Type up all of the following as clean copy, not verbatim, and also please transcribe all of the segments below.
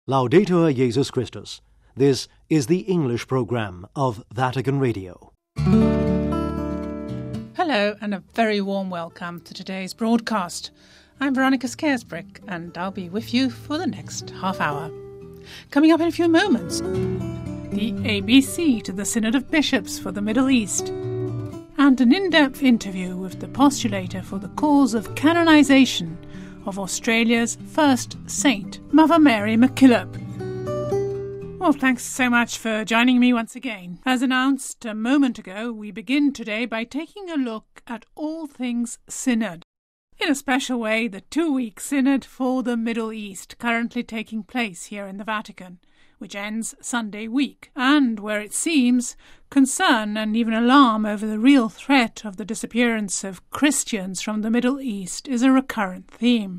Laudetur Jesus Christus. This is the English program of Vatican Radio. Hello and a very warm welcome to today's broadcast. I'm Veronica Scaresbrick and I'll be with you for the next half hour. Coming up in a few moments, the ABC to the Synod of Bishops for the Middle East, and an in-depth interview with the postulator for the cause of canonisation of Australia's first saint, Mother Mary MacKillop. Well, thanks so much for joining me once again. As announced a moment ago, we begin today by taking a look at all things Synod. In a special way, the 2-week Synod for the Middle East, currently taking place here in the Vatican, which ends Sunday week, and where it seems concern and even alarm over the real threat of the disappearance of Christians from the Middle East is a recurrent theme.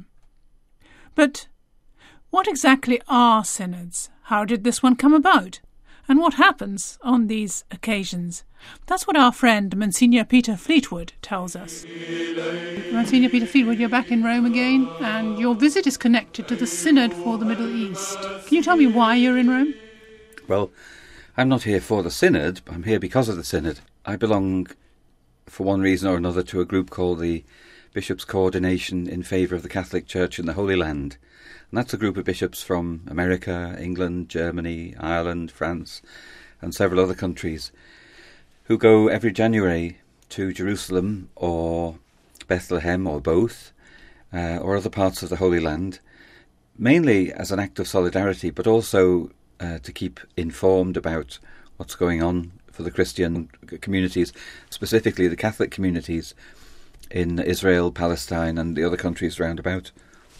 But what exactly are synods? How did this one come about? And what happens on these occasions? That's what our friend Monsignor Peter Fleetwood tells us. Monsignor Peter Fleetwood, you're back in Rome again, and your visit is connected to the Synod for the Middle East. Can you tell me why you're in Rome? Well, I'm not here for the Synod, I'm here because of the Synod. I belong, for one reason or another, to a group called the Bishops' Coordination in Favour of the Catholic Church in the Holy Land. And that's a group of bishops from America, England, Germany, Ireland, France, and several other countries who go every January to Jerusalem or Bethlehem or both, or other parts of the Holy Land, mainly as an act of solidarity, but also to keep informed about what's going on for the Christian communities, specifically the Catholic communities in Israel, Palestine, and the other countries round about.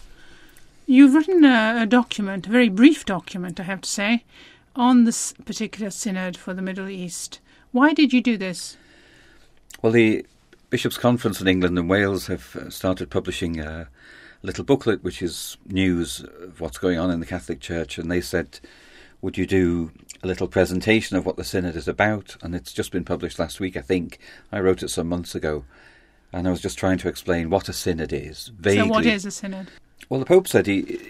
You've written a document, a very brief document, I have to say, on this particular Synod for the Middle East. Why did you do this? Well, the Bishops' Conference in England and Wales have started publishing a little booklet which is news of what's going on in the Catholic Church, and they said, would you do a little presentation of what the Synod is about? And it's just been published last week, I think. I wrote it some months ago, and I was just trying to explain what a Synod is, vaguely. So what is a Synod? Well, the Pope said he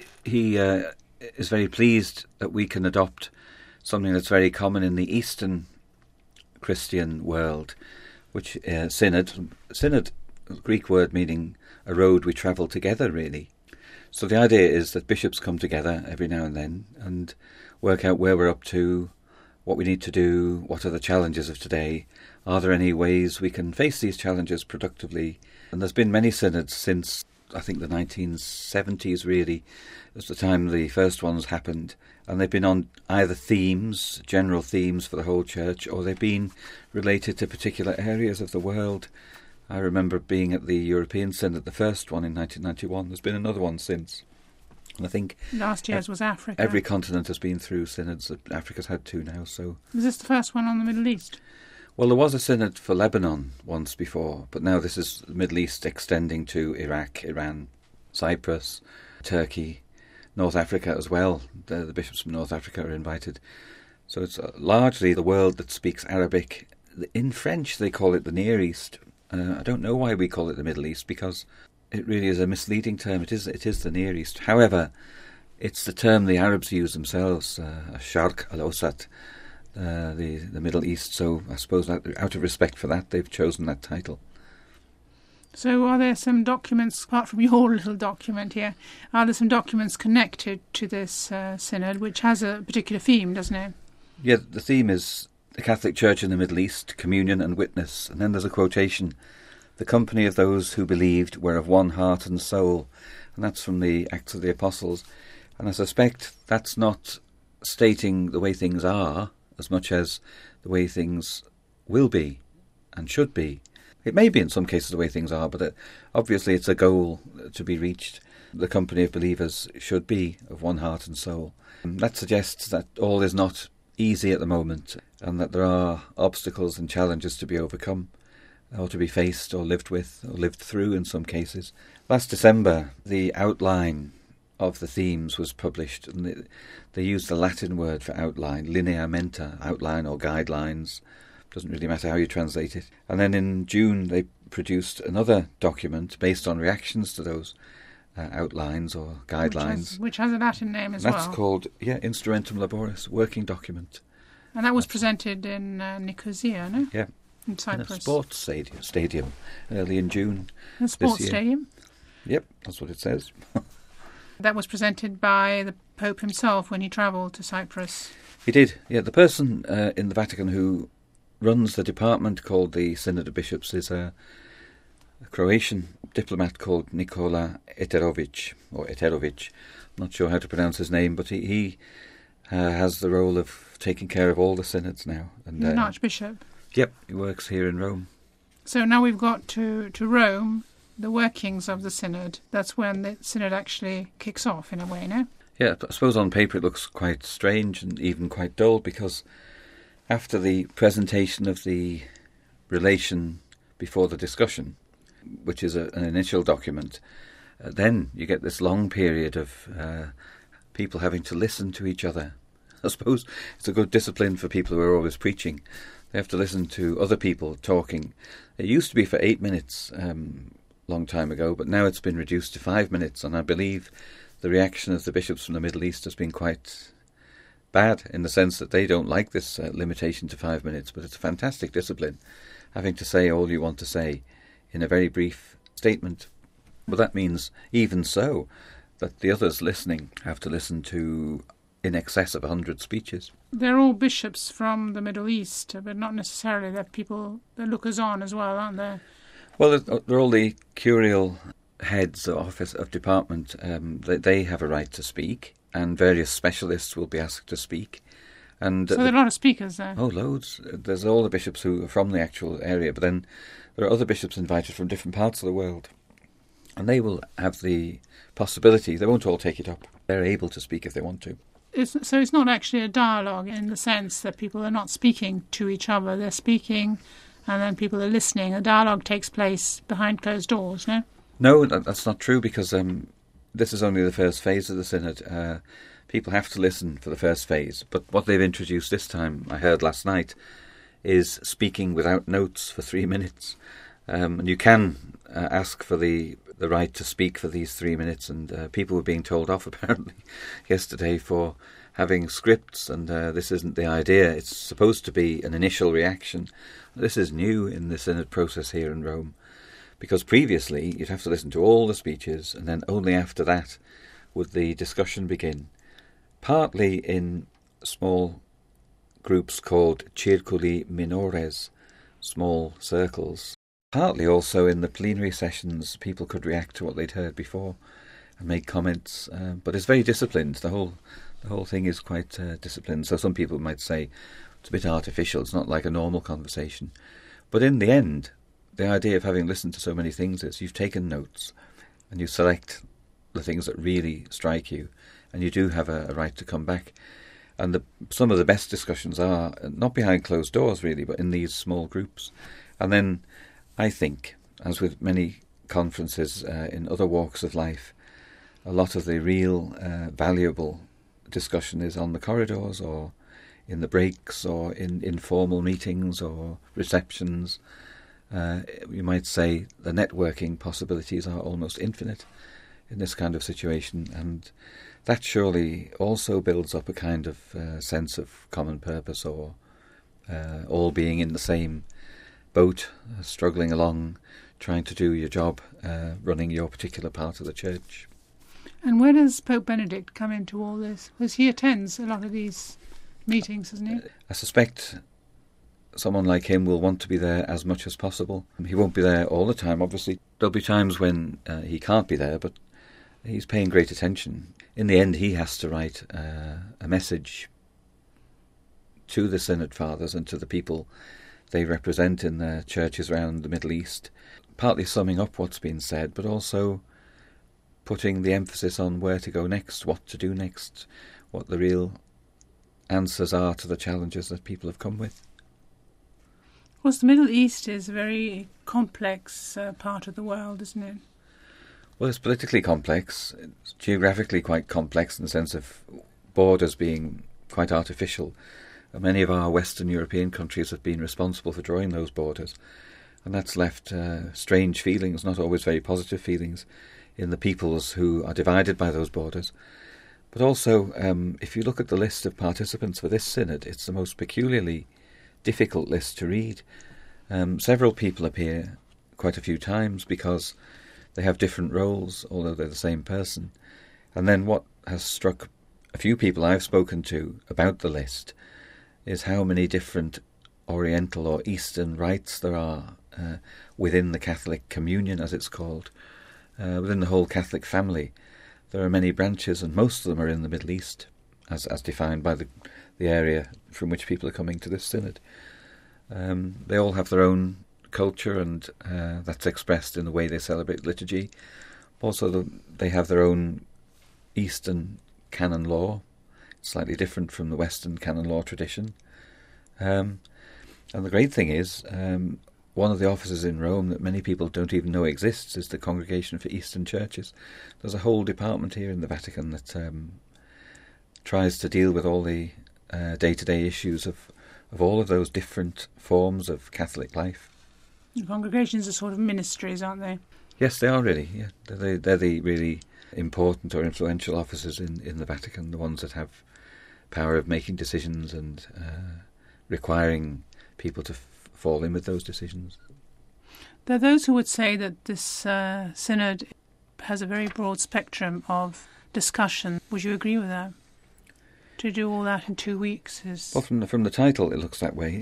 is very pleased that we can adopt something that's very common in the Eastern Christian world, which synod, Greek word meaning a road we travel together, really. So the idea is that bishops come together every now and then and work out where we're up to, what we need to do, what are the challenges of today, are there any ways we can face these challenges productively. And there's been many synods since, I think, the 1970s, really, was the time the first ones happened, and they've been on either themes, general themes for the whole church, or they've been related to particular areas of the world. I remember being at the European Synod, the first one in 1991. There's been another one since. And I think last year's was Africa. Every continent has been through synods. Africa's had 2 now. So was this the first one on the Middle East? Well, there was a synod for Lebanon once before, but now this is the Middle East extending to Iraq, Iran, Cyprus, Turkey, North Africa as well. The bishops from North Africa are invited. So it's largely the world that speaks Arabic. In French they call it the Near East. I don't know why we call it the Middle East, because it really is a misleading term. It is the Near East. However, it's the term the Arabs use themselves, Sharq al-Awsat, the Middle East. So I suppose that, out of respect for that, they've chosen that title. So are there some documents, apart from your little document here, are there some documents connected to this synod, which has a particular theme, doesn't it? Yeah, the theme is the Catholic Church in the Middle East, communion and witness. And then there's a quotation, the company of those who believed were of one heart and soul. And that's from the Acts of the Apostles. And I suspect that's not stating the way things are as much as the way things will be and should be. It may be in some cases the way things are, but obviously it's a goal to be reached. The company of believers should be of one heart and soul. And that suggests that all is not easy at the moment, and that there are obstacles and challenges to be overcome, or to be faced, or lived with, or lived through in some cases. Last December, the outline of the themes was published, and they used the Latin word for outline, lineamenta, outline or guidelines. Doesn't really matter how you translate it. And then in June they produced another document based on reactions to those outlines or guidelines. Which has a Latin name as well. That's called, Instrumentum Laboris, working document. And that was presented in Nicosia, no? Yeah. In Cyprus. In a sports stadium early in June. A sports stadium? Yep, that's what it says. That was presented by the Pope himself when he travelled to Cyprus. He did, yeah. The person in the Vatican who runs the department called the Synod of Bishops is a Croatian diplomat called Nikola Eterovic. I'm not sure how to pronounce his name, but he has the role of taking care of all the synods now. And an archbishop? Yep, he works here in Rome. So now we've got to Rome, the workings of the synod. That's when the synod actually kicks off, in a way, no? Yeah, I suppose on paper it looks quite strange and even quite dull, because after the presentation of the relation before the discussion, which is an initial document, then you get this long period of people having to listen to each other. I suppose it's a good discipline for people who are always preaching. They have to listen to other people talking. It used to be for 8 minutes long time ago, but now it's been reduced to 5 minutes, and I believe the reaction of the bishops from the Middle East has been quite bad, in the sense that they don't like this limitation to 5 minutes, but it's a fantastic discipline, having to say all you want to say in a very brief statement. But that means, even so, that the others listening have to listen to in excess of 100 speeches. They're all bishops from the Middle East, but not necessarily. They're people, they're lookers-on as well, aren't they? Well, they're all the curial heads of office of department. They have a right to speak, and various specialists will be asked to speak. And so there are a lot of speakers there. Oh, loads. There's all the bishops who are from the actual area, but then there are other bishops invited from different parts of the world. And they will have the possibility, they won't all take it up. They're able to speak if they want to. So it's not actually a dialogue in the sense that people are not speaking to each other. They're speaking and then people are listening. A dialogue takes place behind closed doors, no? No, that's not true, because this is only the first phase of the synod. People have to listen for the first phase. But what they've introduced this time, I heard last night, is speaking without notes for 3 minutes. And you can ask for the right to speak for these 3 minutes, and people were being told off apparently yesterday for having scripts, and this isn't the idea. It's supposed to be an initial reaction. This is new in the synod process here in Rome, because previously you'd have to listen to all the speeches, and then only after that would the discussion begin, partly in small groups called circuli minores, small circles. Partly also in the plenary sessions, people could react to what they'd heard before and make comments. But it's very disciplined. The whole thing is quite disciplined. So some people might say it's a bit artificial. It's not like a normal conversation. But in the end, the idea of having listened to so many things is you've taken notes and you select the things that really strike you, and you do have a right to come back. And some of the best discussions are not behind closed doors, really, but in these small groups. And then I think, as with many conferences in other walks of life, a lot of the real valuable discussion is on the corridors or in the breaks or in informal meetings or receptions. You might say the networking possibilities are almost infinite in this kind of situation, and that surely also builds up a kind of sense of common purpose, or all being in the same boat, struggling along, trying to do your job, running your particular part of the church. And where does Pope Benedict come into all this? Because he attends a lot of these meetings, doesn't he? I suspect someone like him will want to be there as much as possible. He won't be there all the time, obviously. There'll be times when he can't be there, but he's paying great attention. In the end, he has to write a message to the Synod Fathers and to the people they represent in their churches around the Middle East, partly summing up what's been said, but also putting the emphasis on where to go next, what to do next, what the real answers are to the challenges that people have come with. Of course, the Middle East is a very complex part of the world, isn't it? Well, it's politically complex. It's geographically quite complex in the sense of borders being quite artificial. Many of our Western European countries have been responsible for drawing those borders, and that's left strange feelings, not always very positive feelings, in the peoples who are divided by those borders. But also, if you look at the list of participants for this synod, it's the most peculiarly difficult list to read. Several people appear quite a few times because they have different roles, although they're the same person. And then what has struck a few people I've spoken to about the list is how many different Oriental or Eastern rites there are within the Catholic communion, as it's called. Within the whole Catholic family, there are many branches, and most of them are in the Middle East, as defined by the area from which people are coming to this synod. They all have their own culture, and that's expressed in the way they celebrate liturgy. Also, they have their own Eastern canon law, slightly different from the Western canon law tradition. And the great thing is, one of the offices in Rome that many people don't even know exists is the Congregation for Eastern Churches. There's a whole department here in the Vatican that tries to deal with all the day-to-day issues of all of those different forms of Catholic life. The congregations are sort of ministries, aren't they? Yes, they are really. Yeah, they're the really important or influential offices in the Vatican, the ones that have power of making decisions and requiring people to fall in with those decisions. There are those who would say that this synod has a very broad spectrum of discussion. Would you agree with that? To do all that in 2 weeks is... Well, from the title, it looks that way.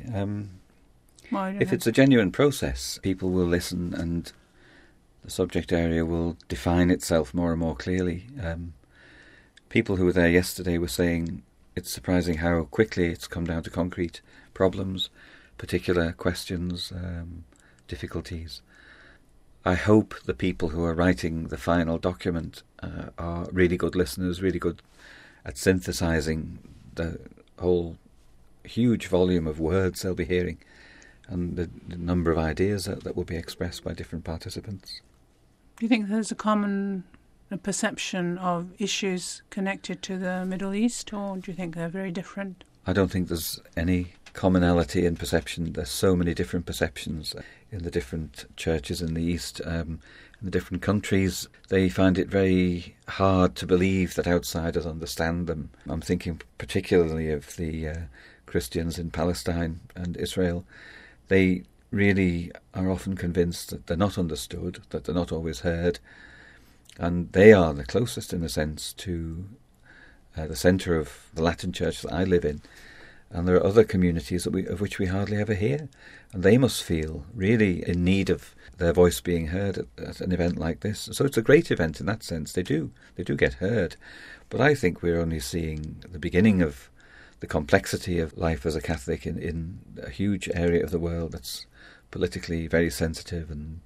If it's a genuine process, people will listen and the subject area will define itself more and more clearly. People who were there yesterday were saying it's surprising how quickly it's come down to concrete problems, particular questions, difficulties. I hope the people who are writing the final document are really good listeners, really good at synthesising the whole huge volume of words they'll be hearing and the number of ideas that will be expressed by different participants. Do you think there's a common perception of issues connected to the Middle East, or do you think they're very different? I don't think there's any commonality in perception. There's so many different perceptions in the different churches in the East. In the different countries, they find it very hard to believe that outsiders understand them. I'm thinking particularly of the Christians in Palestine and Israel. They really are often convinced that they're not understood, that they're not always heard, and they are the closest, in a sense, to the centre of the Latin Church that I live in. And there are other communities of which we hardly ever hear, and they must feel really in need of their voice being heard at an event like this. So it's a great event in that sense. They do get heard, but I think we're only seeing the beginning of the complexity of life as a Catholic in a huge area of the world that's politically very sensitive, and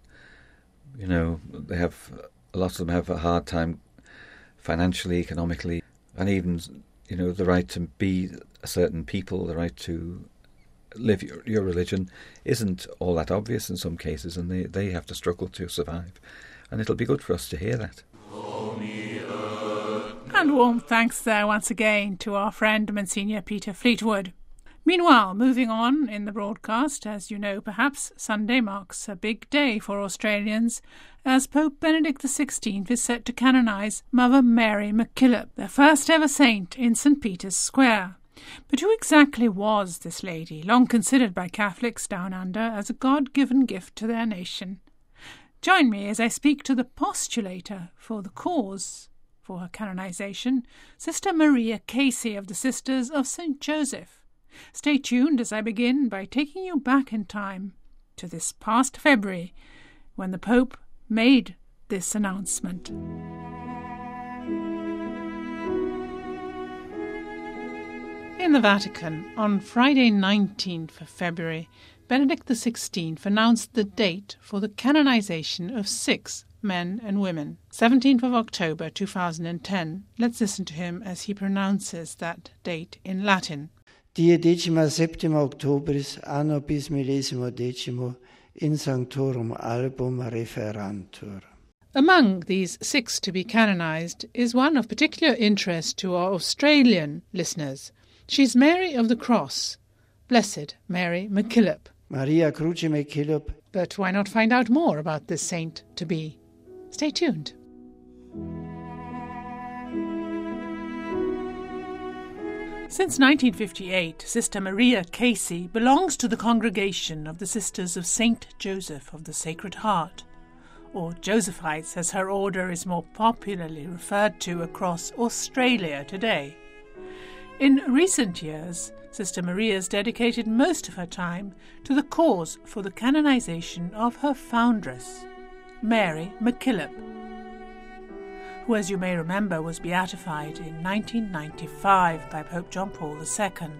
they have a lot of them have a hard time financially, economically, and even the right to be a certain people, the right to live your religion isn't all that obvious in some cases, and they have to struggle to survive. And it'll be good for us to hear that. And warm thanks there once again to our friend Monsignor Peter Fleetwood. Meanwhile, moving on in the broadcast, as you know perhaps, Sunday marks a big day for Australians as Pope Benedict XVI is set to canonise Mother Mary MacKillop, the first ever saint in St. Peter's Square. But who exactly was this lady, long considered by Catholics down under as a God-given gift to their nation? Join me as I speak to the postulator for the cause for her canonisation, Sister Maria Casey of the Sisters of St. Joseph. Stay tuned as I begin by taking you back in time to this past February when the Pope made this announcement. In the Vatican, on Friday 19th of February, Benedict XVI announced the date for the canonization of 6 men and women, 17th of October 2010. Let's listen to him as he pronounces that date in Latin. Die 17 Octobris anno bis millesimo decimo in sanctorum album referantur. Among these 6 to be canonized is one of particular interest to our Australian listeners. She's Mary of the Cross, Blessed Mary MacKillop. Maria Cruce MacKillop. But why not find out more about this saint-to-be? Stay tuned. Since 1958, Sister Maria Casey belongs to the congregation of the Sisters of St. Joseph of the Sacred Heart, or Josephites as her order is more popularly referred to across Australia today. In recent years, Sister Maria has dedicated most of her time to the cause for the canonization of her foundress, Mary MacKillop, who, as you may remember, was beatified in 1995 by Pope John Paul II.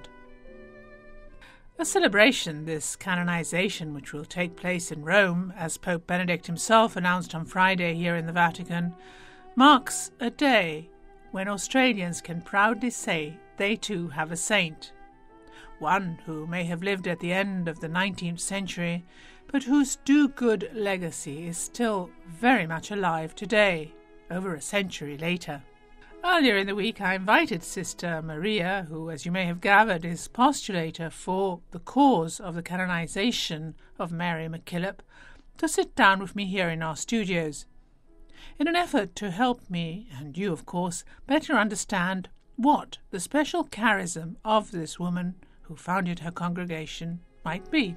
A celebration, this canonization, which will take place in Rome, as Pope Benedict himself announced on Friday here in the Vatican, marks a day when Australians can proudly say they too have a saint, one who may have lived at the end of the 19th century, but whose do-good legacy is still very much alive today, over a century later. Earlier in the week I invited Sister Maria, who, as you may have gathered, is postulator for the cause of the canonization of Mary MacKillop, to sit down with me here in our studios, in an effort to help me, and you of course, better understand what the special charism of this woman who founded her congregation might be.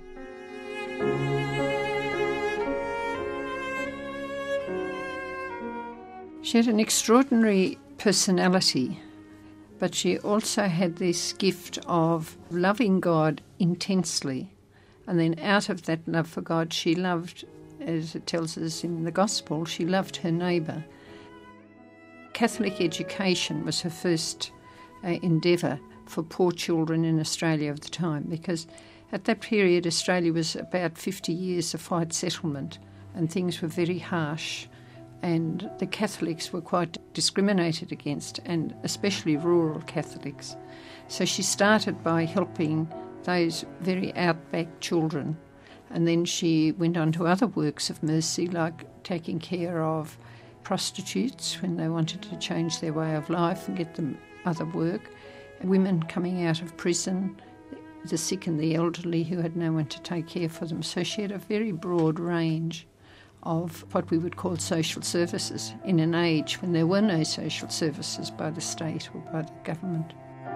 She had an extraordinary personality, but she also had this gift of loving God intensely. And then out of that love for God, she loved, as it tells us in the Gospel, she loved her neighbour. Catholic education was her first endeavour for poor children in Australia of the time, because at that period Australia was about 50 years of white settlement and things were very harsh. And the Catholics were quite discriminated against, and especially rural Catholics. So she started by helping those very outback children, and then she went on to other works of mercy, like taking care of prostitutes when they wanted to change their way of life and get them other work, women coming out of prison, the sick and the elderly who had no one to take care for them. So she had a very broad range of what we would call social services in an age when there were no social services by the state or by the government.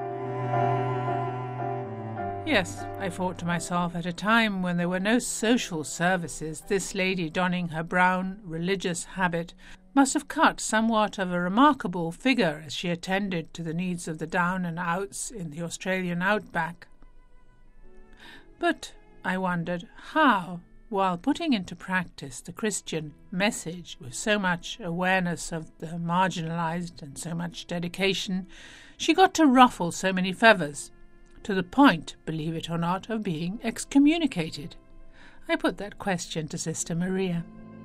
Yes, I thought to myself, at a time when there were no social services, this lady donning her brown religious habit must have cut somewhat of a remarkable figure as she attended to the needs of the down and outs in the Australian outback. But I wondered how, while putting into practice the Christian message with so much awareness of the marginalised and so much dedication, she got to ruffle so many feathers, to the point, believe it or not, of being excommunicated. I put that question to Sister Maria.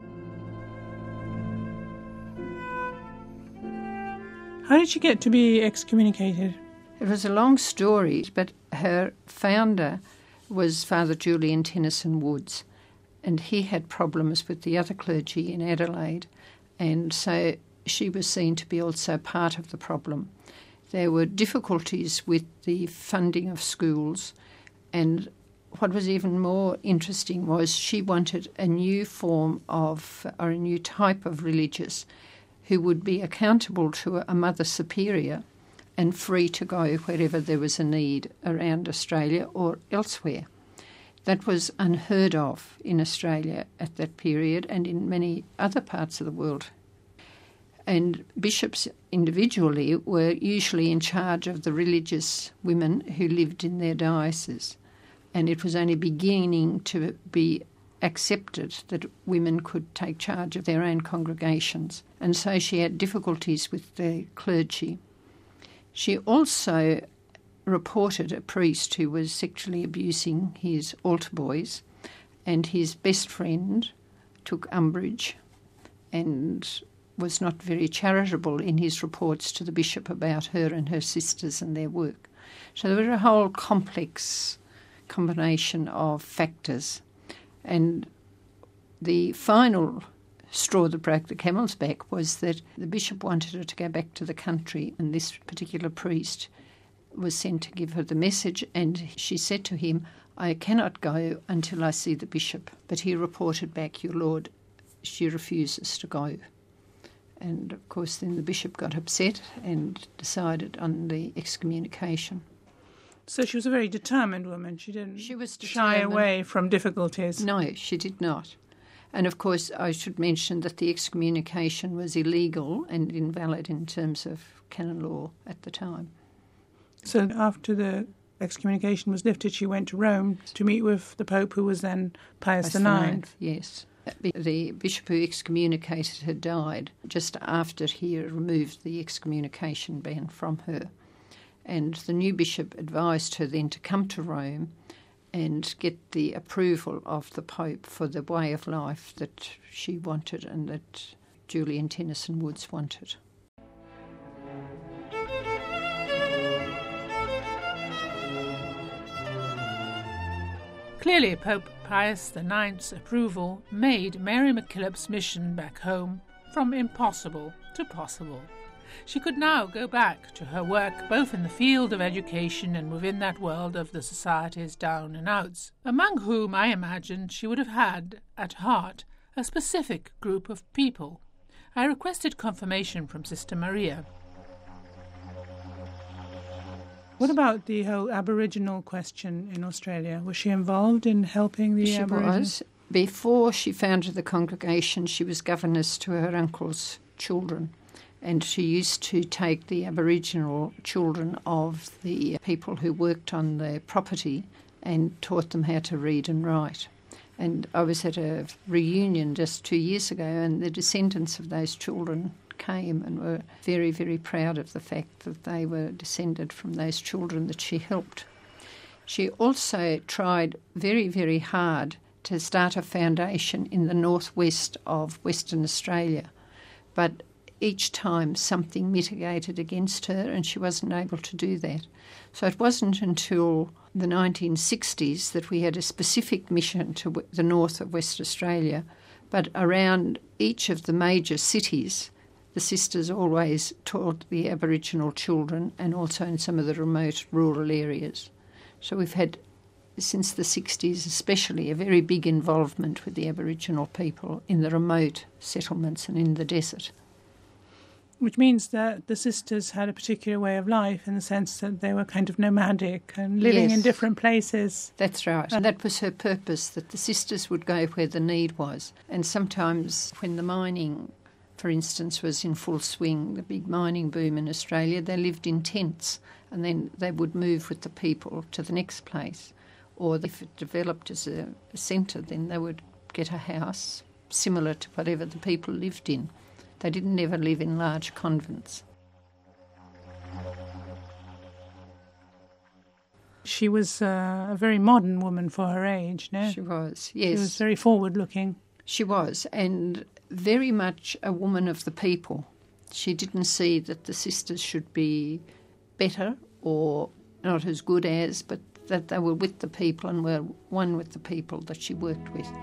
How did she get to be excommunicated? It was a long story, but her founder was Father Julian Tennyson Woods, and he had problems with the other clergy in Adelaide, and so she was seen to be also part of the problem. There were difficulties with the funding of schools, and what was even more interesting was she wanted a new form of, or a new type of religious who would be accountable to a Mother Superior and free to go wherever there was a need around Australia or elsewhere. That was unheard of in Australia at that period and in many other parts of the world. And bishops individually were usually in charge of the religious women who lived in their diocese. And it was only beginning to be accepted that women could take charge of their own congregations. And so she had difficulties with the clergy. She also reported a priest who was sexually abusing his altar boys, and his best friend took umbrage and was not very charitable in his reports to the bishop about her and her sisters and their work. So there was a whole complex combination of factors, and the final straw that broke the camel's back was that the bishop wanted her to go back to the country, and this particular priest was sent to give her the message, and she said to him, "I cannot go until I see the bishop." But he reported back, "Your Lord, she refuses to go." And, of course, then the bishop got upset and decided on the excommunication. So she was a very determined woman. She didn't shy away from difficulties. No, she did not. And, of course, I should mention that the excommunication was illegal and invalid in terms of canon law at the time. So after the excommunication was lifted, she went to Rome to meet with the Pope, who was then Pius IX. Yes. The bishop who excommunicated her died just after he removed the excommunication ban from her. And the new bishop advised her then to come to Rome and get the approval of the Pope for the way of life that she wanted and that Julian Tennyson Woods wanted. Clearly, Pope Pius IX's approval made Mary MacKillop's mission back home from impossible to possible. She could now go back to her work both in the field of education and within that world of the society's down and outs, among whom I imagine she would have had, at heart, a specific group of people. I requested confirmation from Sister Maria. What about the whole Aboriginal question in Australia? Was she involved in helping the Aboriginals? She was. Before she founded the congregation, she was governess to her uncle's children. And she used to take the Aboriginal children of the people who worked on the property and taught them how to read and write. And I was at a reunion just 2 years ago, and the descendants of those children came and were very, very proud of the fact that they were descended from those children that she helped. She also tried very, very hard to start a foundation in the northwest of Western Australia, but each time something mitigated against her and she wasn't able to do that. So it wasn't until the 1960s that we had a specific mission to the north of West Australia, but around each of the major cities, the sisters always taught the Aboriginal children and also in some of the remote rural areas. So we've had, since the 60s especially, a very big involvement with the Aboriginal people in the remote settlements and in the desert. Which means that the sisters had a particular way of life in the sense that they were kind of nomadic and living in different places. That's right. And that was her purpose, that the sisters would go where the need was. And sometimes when the mining, for instance, was in full swing, the big mining boom in Australia, they lived in tents and then they would move with the people to the next place. Or if it developed as a centre, then they would get a house similar to whatever the people lived in. They didn't ever live in large convents. She was a very modern woman for her age, no? She was, yes. She was very forward-looking. She was, and very much a woman of the people. She didn't see that the sisters should be better or not as good as, but that they were with the people and were one with the people that she worked with.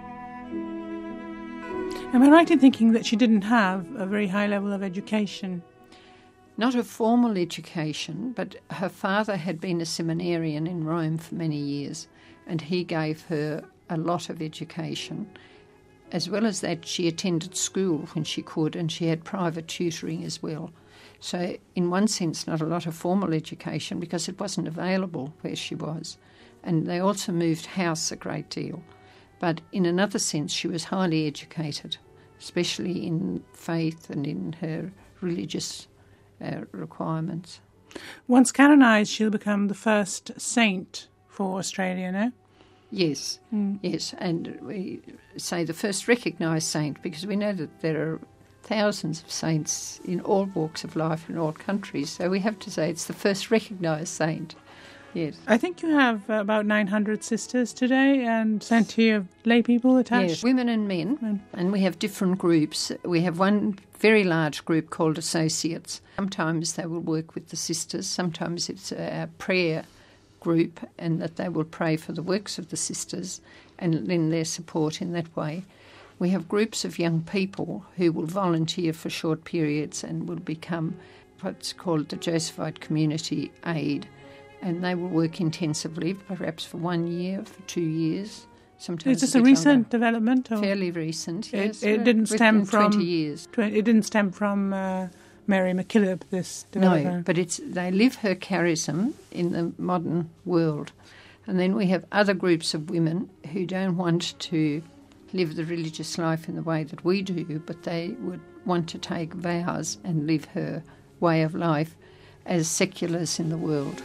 Am I right in thinking that she didn't have a very high level of education? Not a formal education, but her father had been a seminarian in Rome for many years, and he gave her a lot of education. As well as that, she attended school when she could, and she had private tutoring as well. So in one sense, not a lot of formal education because it wasn't available where she was. And they also moved house a great deal. But in another sense, she was highly educated, especially in faith and in her religious requirements. Once canonised, she'll become the first saint for Australia, no? Yes, yes. And we say the first recognised saint because we know that there are thousands of saints in all walks of life in all countries. So we have to say it's the first recognised saint. Yes. I think you have about 900 sisters today and plenty of lay people attached. Yes, women and men. And we have different groups. We have one very large group called associates. Sometimes they will work with the sisters. Sometimes it's a prayer group and that they will pray for the works of the sisters and lend their support in that way. We have groups of young people who will volunteer for short periods and will become what's called the Josephite Community Aid. And they will work intensively, perhaps for 1 year, for 2 years, Sometimes Is this a recent development? Or? Fairly recent, yes. It didn't stem from 20 years. It didn't stem from Mary MacKillop, this developer. No, but they live her charism in the modern world. And then we have other groups of women who don't want to live the religious life in the way that we do, but they would want to take vows and live her way of life as seculars in the world.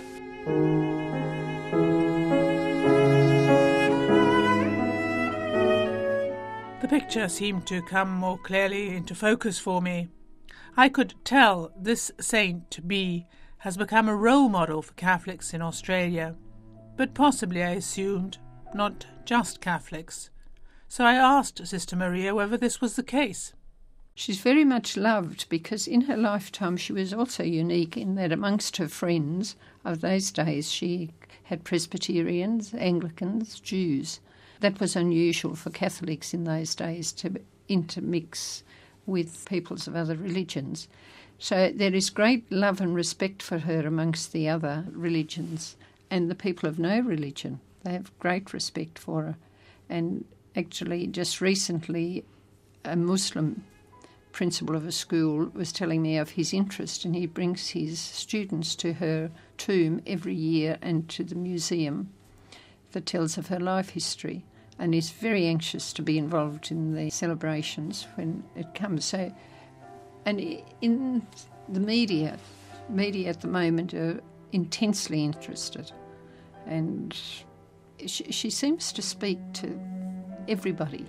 The picture seemed to come more clearly into focus for me. I could tell this saint has become a role model for Catholics in Australia, but possibly, I assumed, not just Catholics. So I asked Sister Maria whether this was the case. She's very much loved because in her lifetime she was also unique in that amongst her friends of those days she had Presbyterians, Anglicans, Jews. That was unusual for Catholics in those days to intermix with peoples of other religions. So there is great love and respect for her amongst the other religions, and the people of no religion. They have great respect for her. And actually just recently a Muslim principal of a school was telling me of his interest, and he brings his students to her tomb every year and to the museum that tells of her life history, and is very anxious to be involved in the celebrations when it comes. So, and in the media at the moment are intensely interested, and she seems to speak to everybody.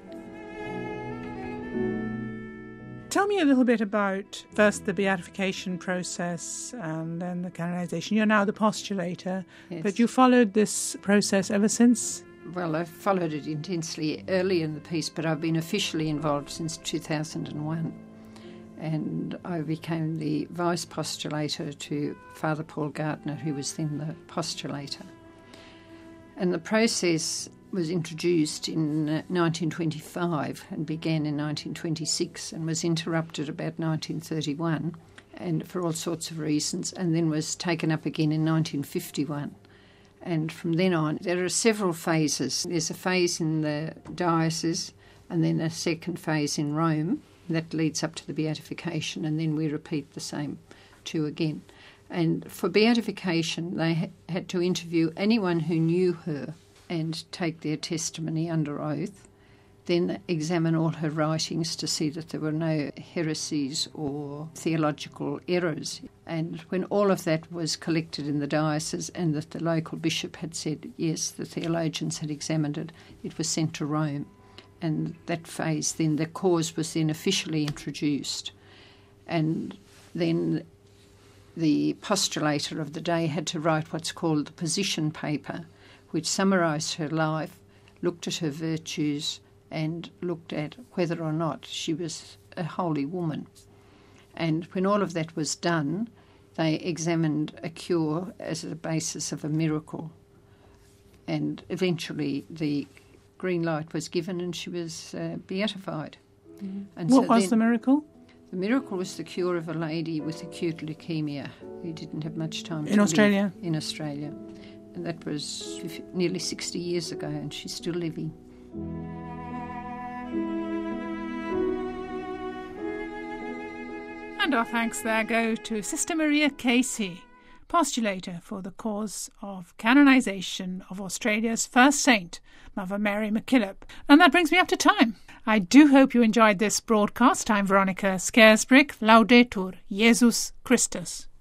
Tell me a little bit about first the beatification process and then the canonization. You're now the postulator, Yes. but you followed this process ever since? Well, I've followed it intensely early in the piece, but I've been officially involved since 2001. And I became the vice postulator to Father Paul Gardner, who was then the postulator. And the process was introduced in 1925 and began in 1926 and was interrupted about 1931 and for all sorts of reasons, and then was taken up again in 1951. And from then on, there are several phases. There's a phase in the diocese and then a second phase in Rome that leads up to the beatification, and then we repeat the same two again. And for beatification, they had to interview anyone who knew her and take their testimony under oath, then examine all her writings to see that there were no heresies or theological errors. And when all of that was collected in the diocese and that the local bishop had said, yes, the theologians had examined it, it was sent to Rome. And that phase, then the cause was then officially introduced. And then the postulator of the day had to write what's called the position paper, which summarised her life, looked at her virtues, and looked at whether or not she was a holy woman. And when all of that was done, they examined a cure as a basis of a miracle. And eventually the green light was given and she was beatified. Mm. And What so was then, the miracle? The miracle was the cure of a lady with acute leukaemia who didn't have much time to In Australia? live in Australia. And that was nearly 60 years ago, and she's still living. And our thanks there go to Sister Maria Casey, postulator for the cause of canonization of Australia's first saint, Mother Mary MacKillop. And that brings me up to time. I do hope you enjoyed this broadcast. I'm Veronica Scaresbrick. Laudetur Jesus Christus.